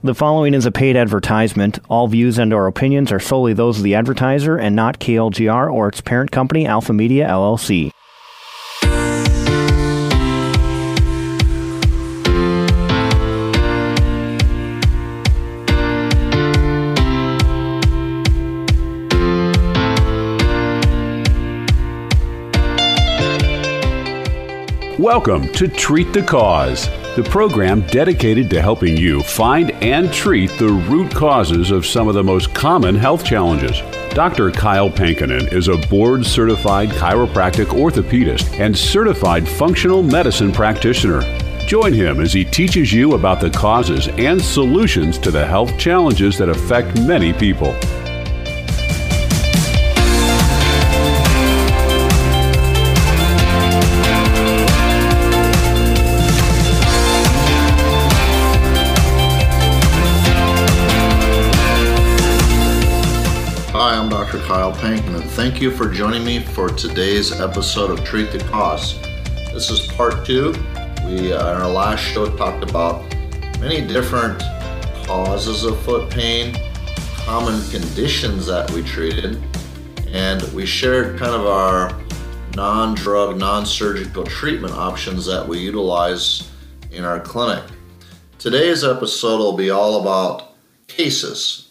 The following is a paid advertisement. All views and/or opinions are solely those of the advertiser and not KLGR or its parent company, Alpha Media, LLC. Welcome to Treat the Cause, the program dedicated to helping you find and treat the root causes of some of the most common health challenges. Dr. Kyle Pankinen is a board-certified chiropractic orthopedist and certified functional medicine practitioner. Join him as he teaches you about the causes and solutions to the health challenges that affect many people. Hi, I'm Dr. Kyle Pankinen. Thank you for joining me for today's episode of Treat the Cause. This is part 2. We, in our last show, talked about many different causes of foot pain, common conditions that we treated, and we shared kind of our non-drug, non-surgical treatment options that we utilize in our clinic. Today's episode will be all about cases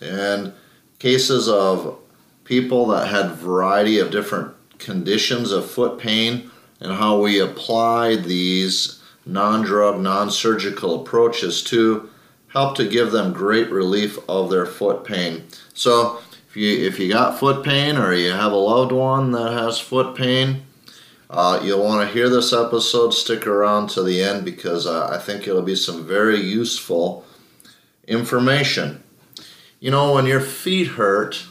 of people that had a variety of different conditions of foot pain and how we apply these non-drug, non-surgical approaches to help to give them great relief of their foot pain. So if you got foot pain or you have a loved one that has foot pain, you'll want to hear this episode. Stick around to the end because I think it'll be some very useful information. You know, when your feet hurt,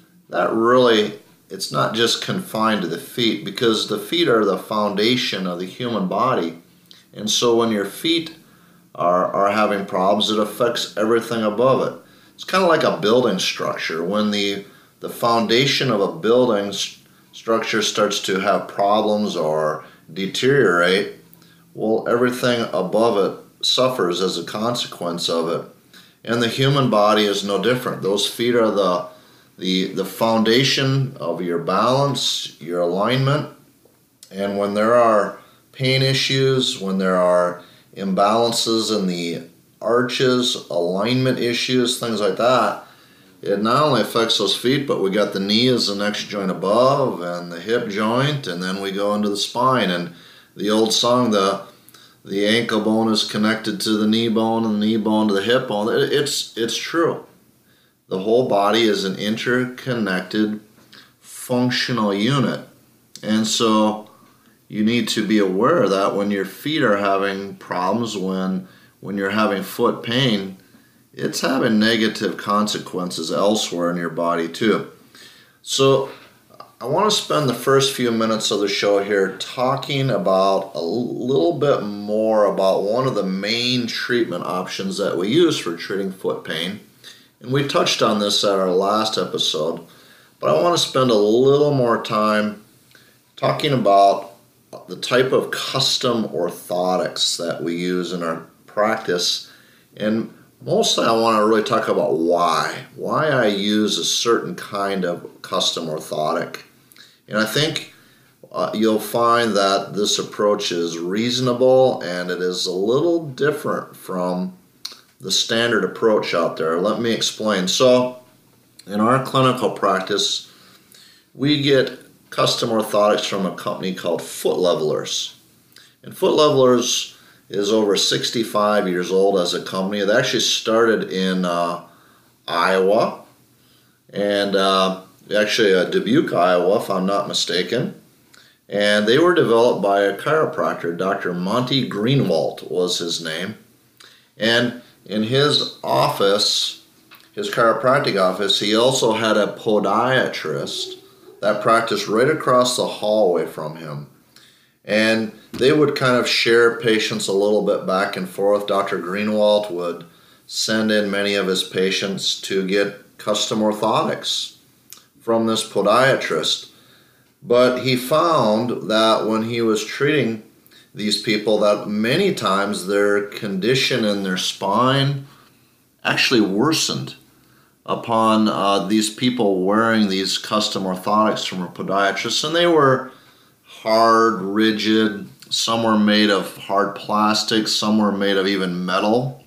it's not just confined to the feet, because the feet are the foundation of the human body. And so when your feet are having problems, it affects everything above it. It's kind of like a building structure. When the foundation of a building structure starts to have problems or deteriorate, well, everything above it suffers as a consequence of it. And the human body is no different. Those feet are the foundation of your balance, your alignment. And when there are pain issues, when there are imbalances in the arches, alignment issues, things like that, it not only affects those feet, but we got the knee as the next joint above and the hip joint, and then we go into the spine. And the old song, the ankle bone is connected to the knee bone and the knee bone to the hip bone. It's true. The whole body is an interconnected functional unit. And so you need to be aware of that when your feet are having problems, when you're having foot pain, it's having negative consequences elsewhere in your body too. So I want to spend the first few minutes of the show here talking about a little bit more about one of the main treatment options that we use for treating foot pain. And we touched on this at our last episode, but I want to spend a little more time talking about the type of custom orthotics that we use in our practice. And mostly I want to really talk about why I use a certain kind of custom orthotic. And I think you'll find that this approach is reasonable and it is a little different from the standard approach out there. Let me explain. So in our clinical practice, we get custom orthotics from a company called Foot Levelers. And Foot Levelers is over 65 years old as a company. It actually started in Iowa, and actually Dubuque, Iowa, if I'm not mistaken. And they were developed by a chiropractor, Dr. Monty Greenwalt was his name. And in his office, his chiropractic office, he also had a podiatrist that practiced right across the hallway from him. And they would kind of share patients a little bit back and forth. Dr. Greenwalt would send in many of his patients to get custom orthotics from this podiatrist. But he found that when he was treating these people, that many times their condition in their spine actually worsened upon these people wearing these custom orthotics from a podiatrist, and they were hard, rigid. Some were made of hard plastic, some were made of even metal.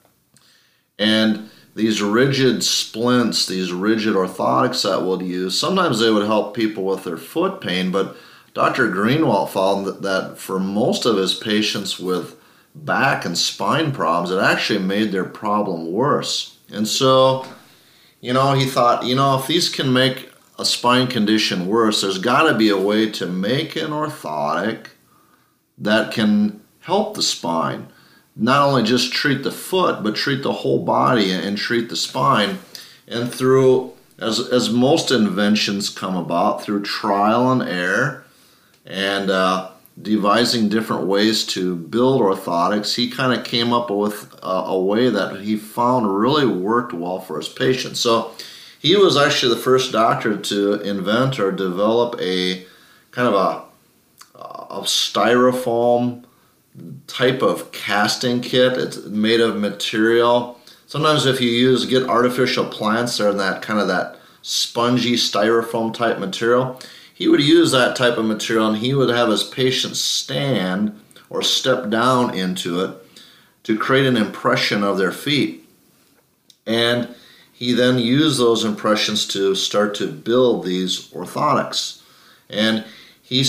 And these rigid splints, these rigid orthotics that we'll use, sometimes they would help people with their foot pain, but Dr. Greenwalt found that for most of his patients with back and spine problems, it actually made their problem worse. And so, he thought, if these can make a spine condition worse, there's got to be a way to make an orthotic that can help the spine. Not only just treat the foot, but treat the whole body and treat the spine. And through, as most inventions come about, through trial and error and devising different ways to build orthotics, he kind of came up with a way that he found really worked well for his patients. So he was actually the first doctor to invent or develop a kind of a styrofoam type of casting kit. It's made of material. Sometimes if you get artificial plants, they're in that kind of that spongy styrofoam type material. He would use that type of material, and he would have his patients stand or step down into it to create an impression of their feet. And he then used those impressions to start to build these orthotics. And he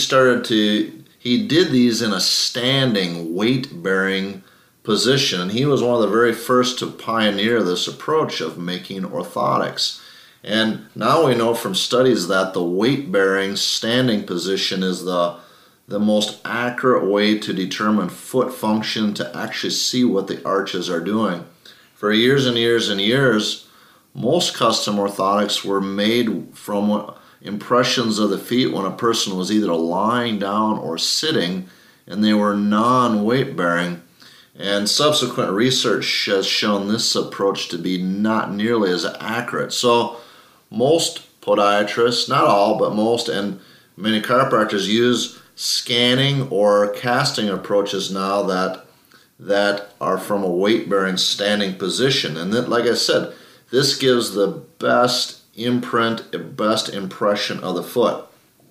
did these in a standing, weight-bearing position. And he was one of the very first to pioneer this approach of making orthotics. And now we know from studies that the weight-bearing standing position is the most accurate way to determine foot function, to actually see what the arches are doing. For years and years and years, most custom orthotics were made from impressions of the feet when a person was either lying down or sitting, and they were non-weight bearing. And subsequent research has shown this approach to be not nearly as accurate. So most podiatrists, not all, but most, and many chiropractors use scanning or casting approaches now that are from a weight-bearing standing position. And then, like I said, this gives the best imprint, best impression of the foot.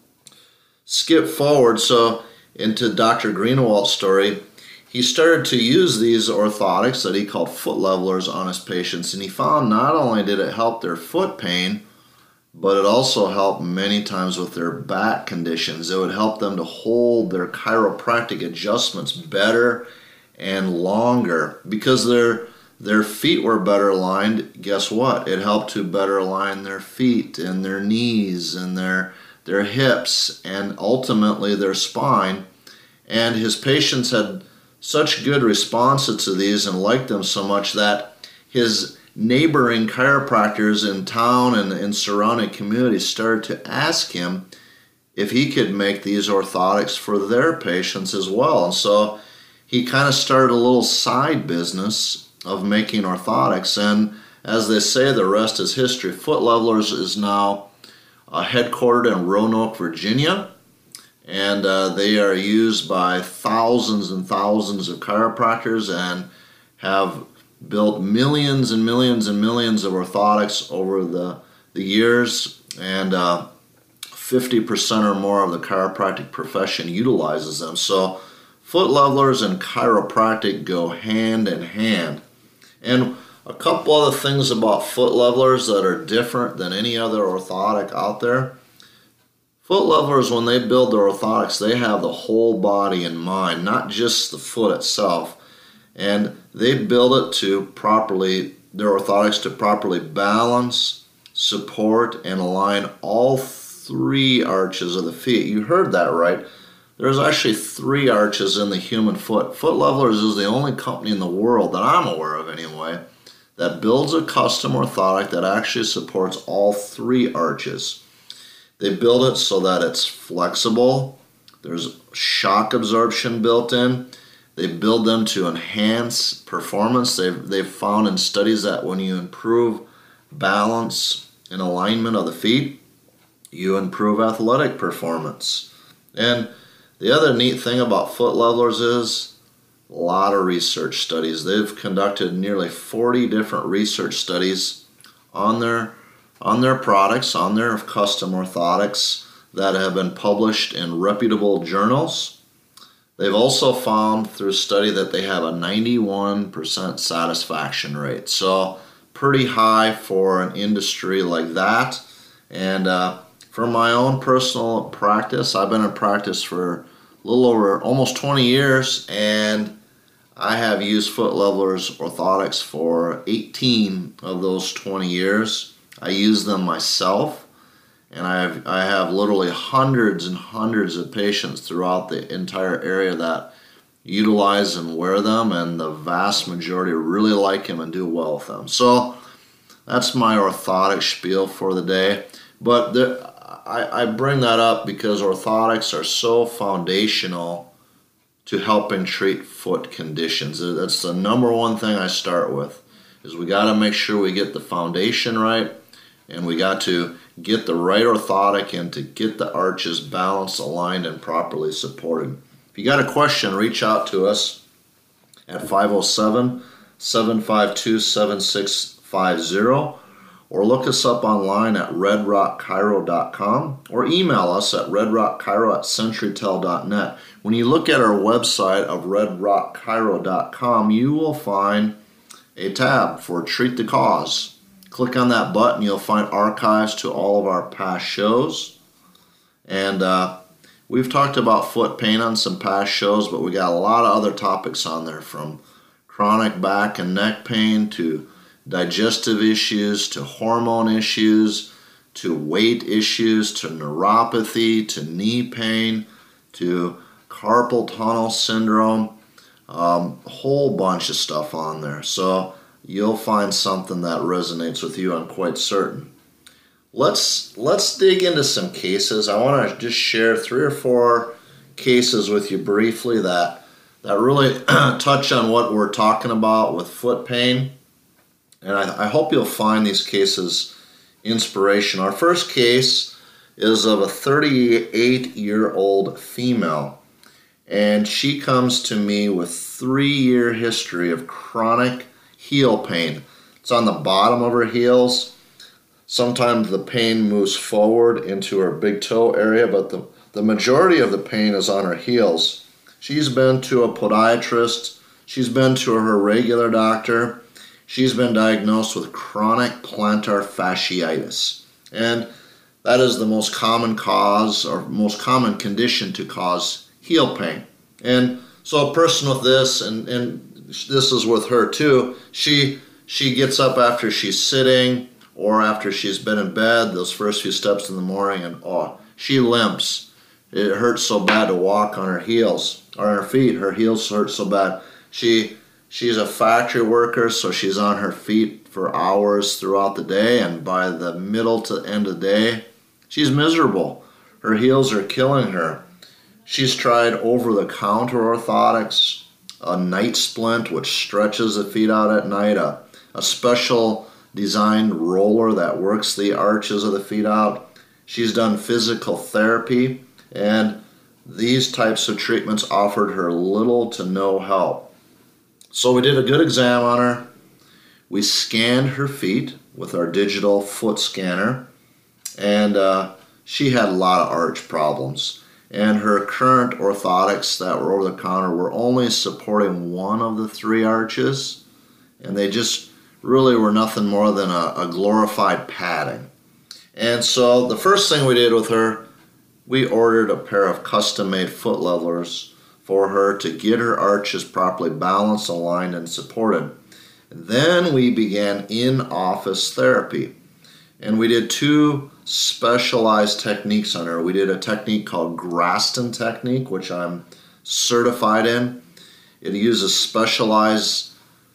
Skip forward into Dr. Greenwalt's story. He started to use these orthotics that he called foot levelers on his patients, and he found not only did it help their foot pain, but it also helped many times with their back conditions. It would help them to hold their chiropractic adjustments better and longer because their feet were better aligned. Guess what? It helped to better align their feet and their knees and their hips and ultimately their spine. And his patients had such good responses to these and liked them so much that his neighboring chiropractors in town and in surrounding communities started to ask him if he could make these orthotics for their patients as well. And so he kind of started a little side business of making orthotics, and as they say, the rest is history. Foot Levelers is now headquartered in Roanoke, Virginia, and they are used by thousands and thousands of chiropractors and have built millions and millions and millions of orthotics over the years, and 50% or more of the chiropractic profession utilizes them. So foot levelers and chiropractic go hand in hand. And a couple other things about foot levelers that are different than any other orthotic out there. Foot levelers, when they build their orthotics, they have the whole body in mind, not just the foot itself. And they build it their orthotics to properly balance, support, and align all three arches of the feet. You heard that right. There's actually 3 arches in the human foot. Foot Levelers is the only company in the world that I'm aware of anyway that builds a custom orthotic that actually supports all 3 arches. They build it so that it's flexible. There's shock absorption built in. They build them to enhance performance. They've found in studies that when you improve balance and alignment of the feet, you improve athletic performance. And the other neat thing about foot levelers is A lot of research studies. They've conducted nearly 40 different research studies on their products, on their custom orthotics that have been published in reputable journals. They've also found through a study that they have a 91% satisfaction rate. So pretty high for an industry like that. And for my own personal practice, I've been in practice for a little over almost 20 years, and I have used Foot Levelers orthotics for 18 of those 20 years. I use them myself, and I have literally hundreds and hundreds of patients throughout the entire area that utilize and wear them, and the vast majority really like them and do well with them. So that's my orthotic spiel for the day. But I bring that up because orthotics are so foundational to helping treat foot conditions. That's the number one thing I start with, is we got to make sure we get the foundation right, and we got to get the right orthotic and to get the arches balanced, aligned, and properly supported. If you got a question, reach out to us at 507-752-7650, or look us up online at redrockchiro.com, or email us at redrockchiro@centurytel.net. When you look at our website of redrockchiro.com, you will find a tab for Treat the Cause. Click on that button, you'll find archives to all of our past shows. And we've talked about foot pain on some past shows, but we got a lot of other topics on there, from chronic back and neck pain to digestive issues to hormone issues to weight issues to neuropathy to knee pain to carpal tunnel syndrome. A whole bunch of stuff on there. So you'll find something that resonates with you, I'm quite certain. Let's dig into some cases. I want to just share 3 or 4 cases with you briefly that really touch on what we're talking about with foot pain. And I hope you'll find these cases inspirational. Our first case is of a 38-year-old female. And she comes to me with 3-year history of chronic heel pain. It's on the bottom of her heels. Sometimes the pain moves forward into her big toe area, but the majority of the pain is on her heels. She's been to a podiatrist. She's been to her regular doctor. She's been diagnosed with chronic plantar fasciitis. And that is the most common cause, or most common condition to cause heel pain. And so a person with this, and this is with her too, she gets up after she's sitting or after she's been in bed, those first few steps in the morning, and she limps. It hurts so bad to walk on her heels, or on her feet. Her heels hurt so bad. She's a factory worker, so she's on her feet for hours throughout the day, and by the middle to end of the day, she's miserable. Her heels are killing her. She's tried over-the-counter orthotics, a night splint, which stretches the feet out at night, a special designed roller that works the arches of the feet out. She's done physical therapy, and these types of treatments offered her little to no help. So we did a good exam on her. We scanned her feet with our digital foot scanner, and she had a lot of arch problems. And her current orthotics that were over the counter were only supporting one of the 3 arches, and they just really were nothing more than a glorified padding. And so the first thing we did with her, we ordered a pair of custom-made foot levelers for her to get her arches properly balanced, aligned, and supported. And then we began in-office therapy. And we did 2 specialized techniques on her. We did a technique called Graston technique, which I'm certified in. It uses specialized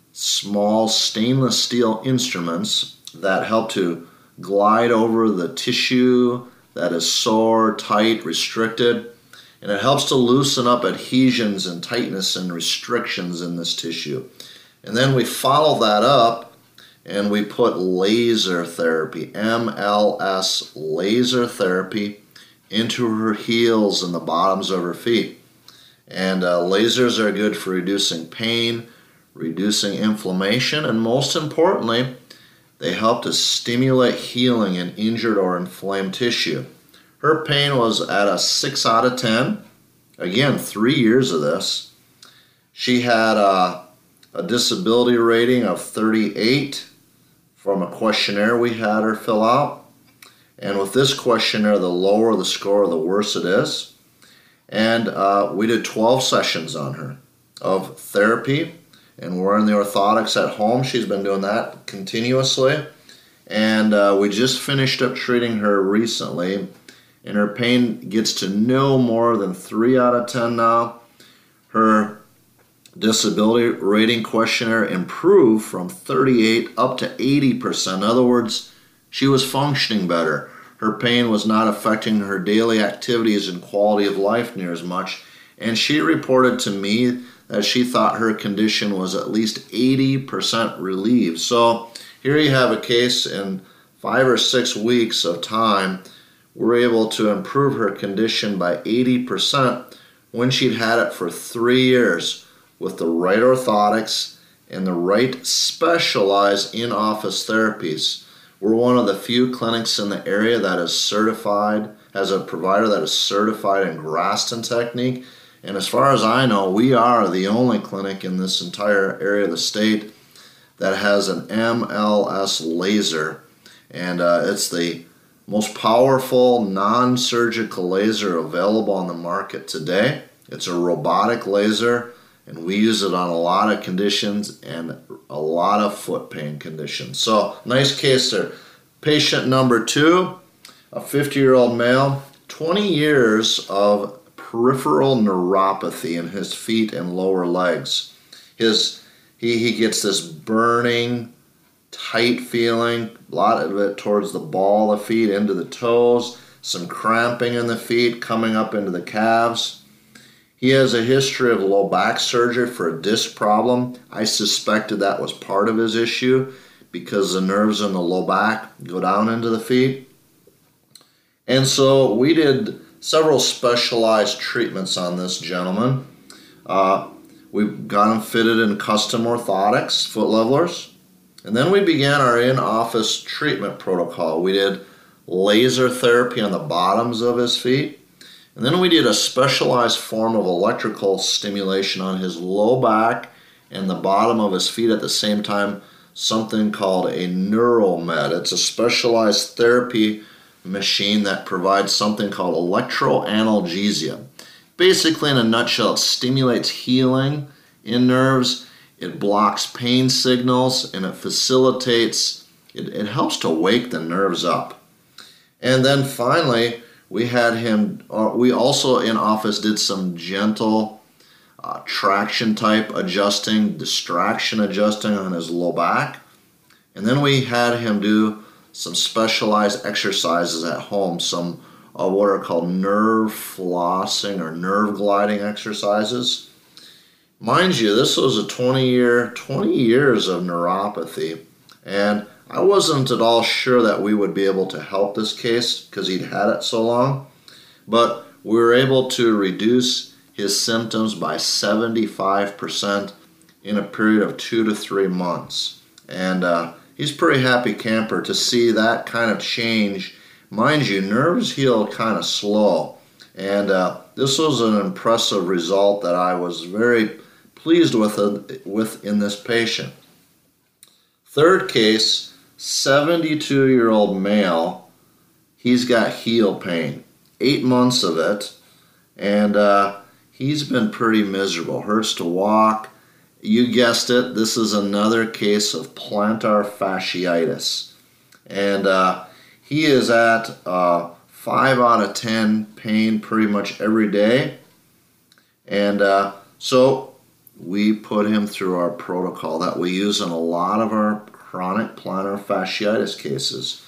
small stainless steel instruments that help to glide over the tissue that is sore, tight, restricted, and it helps to loosen up adhesions and tightness and restrictions in this tissue. And then we follow that up and we put laser therapy, MLS laser therapy, into her heels and the bottoms of her feet. And lasers are good for reducing pain, reducing inflammation, and most importantly, they help to stimulate healing in injured or inflamed tissue. Her pain was at a 6 out of 10. Again, 3 years of this. She had a disability rating of 38 from a questionnaire we had her fill out. And with this questionnaire, the lower the score, the worse it is. And we did 12 sessions on her of therapy, and wearing the orthotics at home. She's been doing that continuously. And we just finished up treating her recently, and her pain gets to no more than 3 out of 10 now. Her disability rating questionnaire improved from 38 up to 80%. In other words, she was functioning better. Her pain was not affecting her daily activities and quality of life near as much. And she reported to me that she thought her condition was at least 80% relieved. So here you have a case in 5 or 6 weeks of time. We're able to improve her condition by 80% when she'd had it for 3 years with the right orthotics and the right specialized in-office therapies. We're one of the few clinics in the area that is certified, has a provider that is certified in Graston technique. And as far as I know, we are the only clinic in this entire area of the state that has an MLS laser. And it's the most powerful non-surgical laser available on the market today. It's a robotic laser, and we use it on a lot of conditions and a lot of foot pain conditions. So, nice case there. Patient number 2, a 50-year-old male, 20 years of peripheral neuropathy in his feet and lower legs. He gets this burning, tight feeling, a lot of it towards the ball of the feet, into the toes, some cramping in the feet, coming up into the calves. He has a history of low back surgery for a disc problem. I suspected that was part of his issue because the nerves in the low back go down into the feet. And so we did several specialized treatments on this gentleman. We got him fitted in custom orthotics, foot levelers. And then we began our in-office treatment protocol. We did laser therapy on the bottoms of his feet. And then we did a specialized form of electrical stimulation on his low back and the bottom of his feet at the same time, something called a NeuroMed. It's a specialized therapy machine that provides something called electroanalgesia. Basically, in a nutshell, it stimulates healing in nerves, it blocks pain signals, and it facilitates, it helps to wake the nerves up. And then finally, we had him, we also in office did some gentle traction type adjusting, distraction adjusting on his low back. And then we had him do some specialized exercises at home, some what are called nerve flossing or nerve gliding exercises. Mind you, this was a 20 years of neuropathy, and I wasn't at all sure that we would be able to help this case because he'd had it so long, but we were able to reduce his symptoms by 75% in a period of 2 to 3 months. And he's a pretty happy camper to see that kind of change. Mind you, nerves heal kind of slow, and this was an impressive result that I was very pleased with in this patient. Third case, 72-year-old male. He's got heel pain, 8 months of it, and he's been pretty miserable. Hurts to walk. You guessed it, this is another case of plantar fasciitis. And he is at 5 out of 10 pain pretty much every day. And so we put him through our protocol that we use in a lot of our chronic plantar fasciitis cases.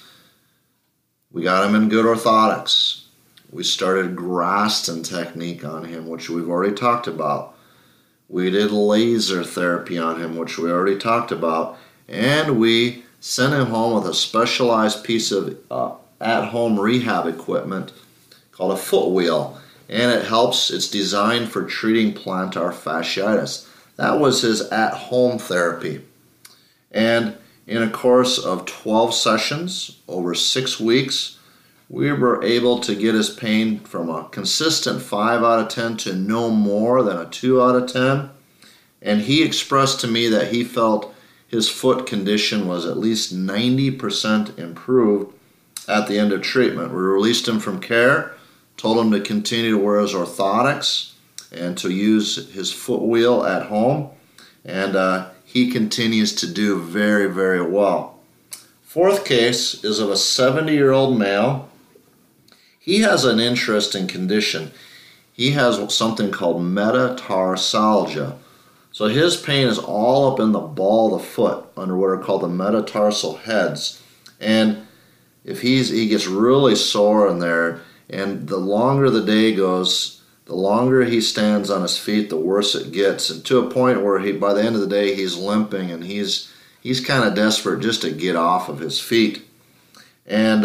We got him in good orthotics. We started Graston technique on him, which we've already talked about. We did laser therapy on him, which we already talked about. And we sent him home with a specialized piece of at-home rehab equipment called a foot wheel. and it's designed for treating plantar fasciitis. That was his at-home therapy. And in a course of 12 sessions over 6 weeks, we were able to get his pain from a consistent 5 out of 10 to no more than a 2 out of 10. And he expressed to me that he felt his foot condition was at least 90% improved at the end of treatment. We released him from care, told him to continue to wear his orthotics and to use his foot wheel at home. And he continues to do very, very well. Fourth case is of a 70-year-old male. He has an interesting condition. He has something called metatarsalgia. So his pain is all up in the ball of the foot under what are called the metatarsal heads. And if he gets really sore in there, and the longer the day goes, the longer he stands on his feet, the worse it gets, and to a point where by the end of the day he's limping and he's kind of desperate just to get off of his feet. And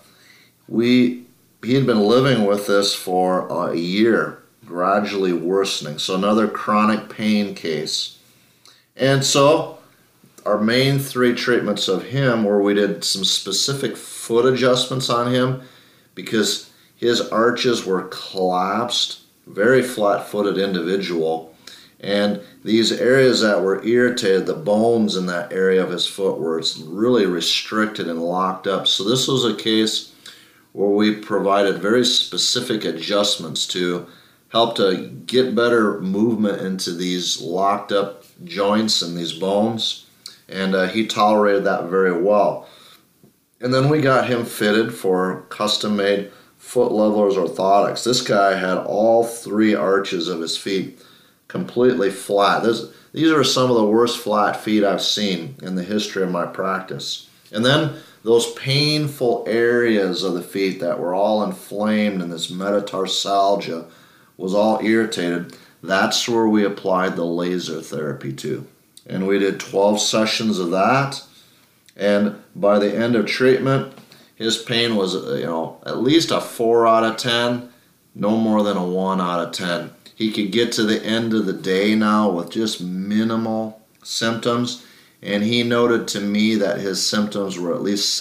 he had been living with this for a year, gradually worsening. So another chronic pain case. And so our main 3 treatments of him were we did some specific foot adjustments on him because his arches were collapsed, very flat-footed individual, and these areas that were irritated, the bones in that area of his foot were really restricted and locked up. So this was a case where we provided very specific adjustments to help to get better movement into these locked up joints and these bones, and he tolerated that very well. And then we got him fitted for custom-made foot levelers orthotics. This guy had all 3 arches of his feet completely flat. These are some of the worst flat feet I've seen in the history of my practice. And then those painful areas of the feet that were all inflamed and this metatarsalgia was all irritated, that's where we applied the laser therapy to. And we did 12 sessions of that, and by the end of treatment, his pain was, at least a 4 out of 10, no more than a 1 out of 10. He could get to the end of the day now with just minimal symptoms, and he noted to me that his symptoms were at least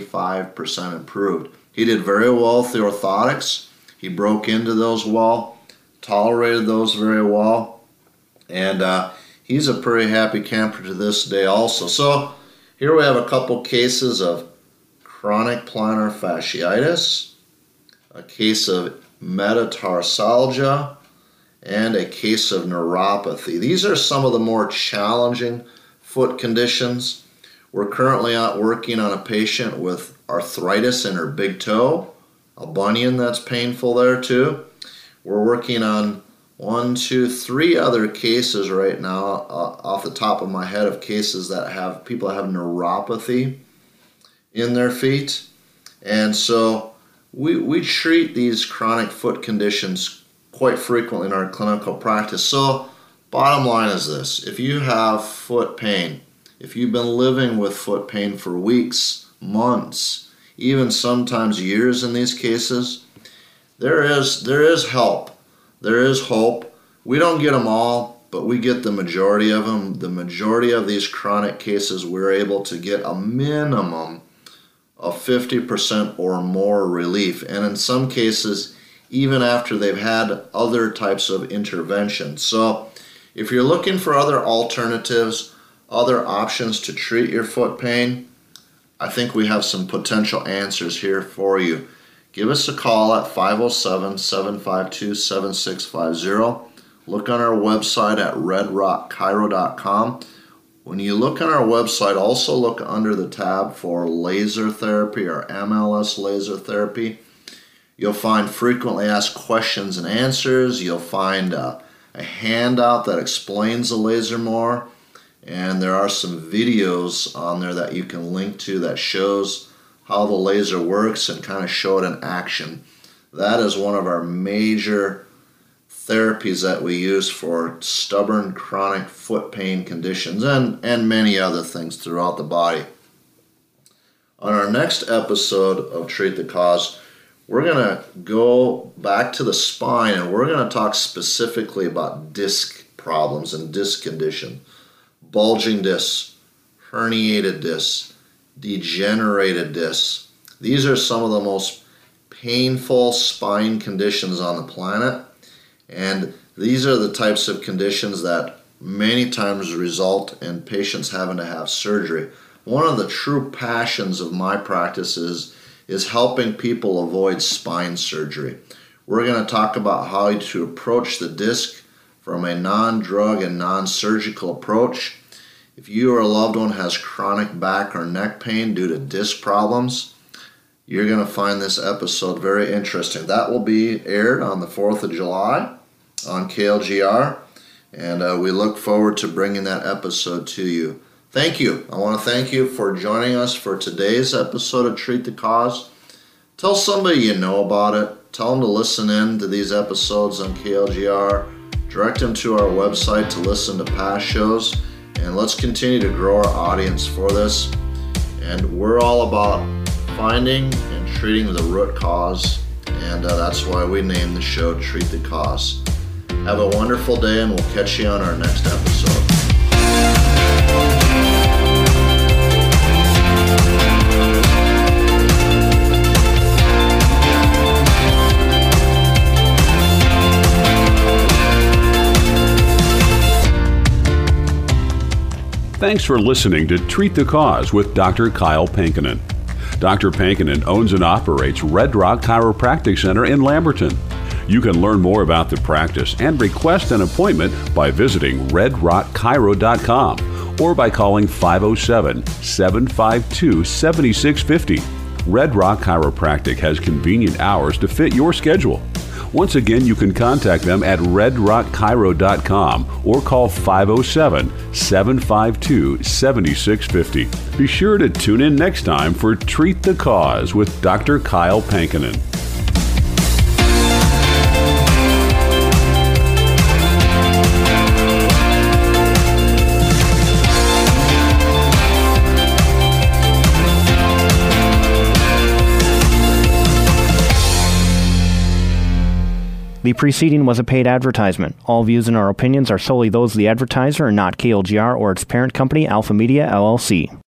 75% improved. He did very well with the orthotics. He broke into those well, tolerated those very well, and he's a pretty happy camper to this day also. So here we have a couple cases of chronic plantar fasciitis, a case of metatarsalgia, and a case of neuropathy. These are some of the more challenging foot conditions. We're currently out working on a patient with arthritis in her big toe, a bunion that's painful there too. We're working on 1, 2, 3 other cases right now off the top of my head of cases that have people that have neuropathy in their feet. And so we treat these chronic foot conditions quite frequently in our clinical practice. So bottom line is this: if you have foot pain, if you've been living with foot pain for weeks, months, even sometimes years in these cases, there is help. There is hope. We don't get them all, but we get the majority of them. The majority of these chronic cases, we're able to get a minimum of 50% or more relief. And in some cases, even after they've had other types of interventions. So if you're looking for other alternatives, other options to treat your foot pain, I think we have some potential answers here for you. Give us a call at 507-752-7650. Look on our website at redrockchiro.com. When you look on our website, also look under the tab for laser therapy or MLS laser therapy. You'll find frequently asked questions and answers. You'll find a handout that explains the laser more. And there are some videos on there that you can link to that shows how the laser works and kind of show it in action. That is one of our major therapies that we use for stubborn chronic foot pain conditions and many other things throughout the body. On our next episode of Treat the Cause, we're going to go back to the spine, and we're going to talk specifically about disc problems and disc condition. Bulging discs, herniated discs, degenerated discs. These are some of the most painful spine conditions on the planet, and these are the types of conditions that many times result in patients having to have surgery. One of the true passions of my practice is helping people avoid spine surgery. We're going to talk about how to approach the disc from a non-drug and non-surgical approach. If you or a loved one has chronic back or neck pain due to disc problems, you're going to find this episode very interesting. That will be aired on the 4th of July on KLGR, and we look forward to bringing that episode to you. Thank you. I want to thank you for joining us for today's episode of Treat the Cause. Tell somebody you know about it. Tell them to listen in to these episodes on KLGR. Direct them to our website to listen to past shows. And let's continue to grow our audience for this. And we're all about finding and treating the root cause. And that's why we named the show Treat the Cause. Have a wonderful day, and we'll catch you on our next episode. Thanks for listening to Treat the Cause with Dr. Kyle Pankinen. Dr. Pankinen owns and operates Red Rock Chiropractic Center in Lamberton. You can learn more about the practice and request an appointment by visiting redrockchiro.com or by calling 507-752-7650. Red Rock Chiropractic has convenient hours to fit your schedule. Once again, you can contact them at redrockchiro.com or call 507-752-7650. Be sure to tune in next time for Treat the Cause with Dr. Kyle Pankinen. The preceding was a paid advertisement. All views and our opinions are solely those of the advertiser and not KLGR or its parent company, Alpha Media, LLC.